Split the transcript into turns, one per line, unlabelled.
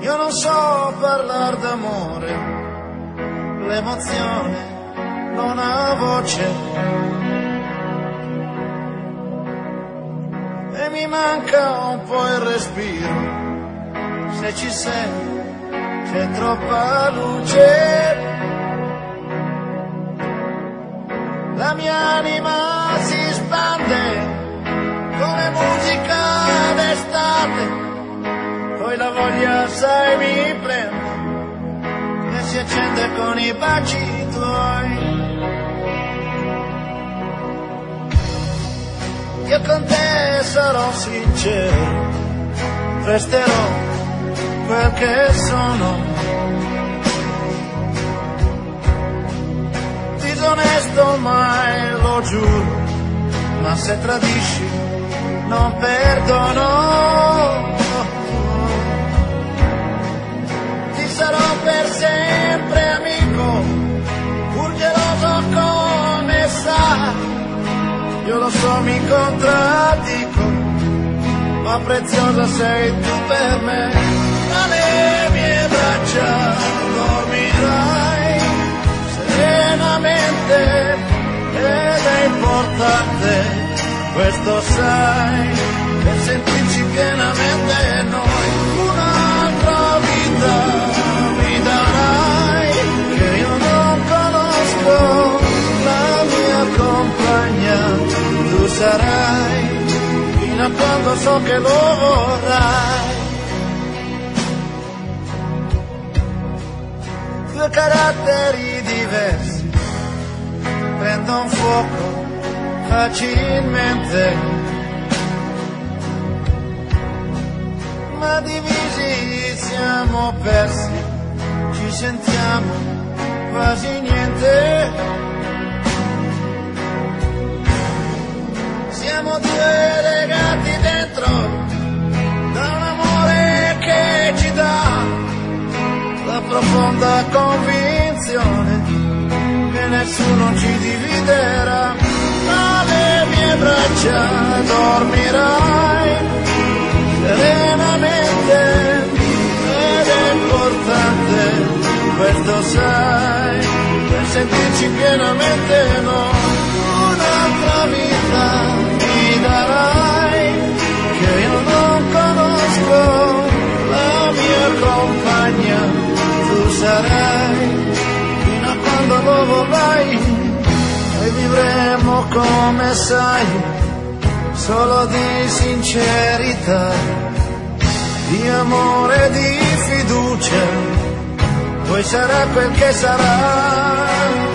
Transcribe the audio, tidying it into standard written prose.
Io non so parlare d'amore, l'emozione non ha voce e mi manca un po' il respiro. Se ci sei c'è troppa luce, la mia anima si spande come musica d'estate. Poi la voglia, sai, mi prende e si accende con i baci tuoi. Io con te sarò sincero, resterò quel che sono. Disonesto mai, lo giuro, ma se tradisci non perdono. Sarò per sempre amico, pur geloso come sa. Io lo so, mi contraddico, ma preziosa sei tu per me. Alle mie braccia dormirai serenamente ed è importante, questo sai, per sentirci pienamente noi. Un'altra vita mi darai, che io non conosco, la mia compagna tu sarai, fino a quando so che lo vorrai. Due caratteri diversi prendono fuoco facilmente, ma divisi siamo persi, ci sentiamo quasi niente. Siamo due legati dentro da un amore che ci dà la profonda convinzione che nessuno ci dividerà. Alle mie braccia dormirai serenamente ed è importante, questo sai, per sentirci pienamente noi. Un'altra vita mi darai, che io non conosco, la mia compagna tu sarai, fino a quando lo vorrai. E vivremo come sai, solo di sincerità, di amore, di fiducia, poi sarà quel che sarà.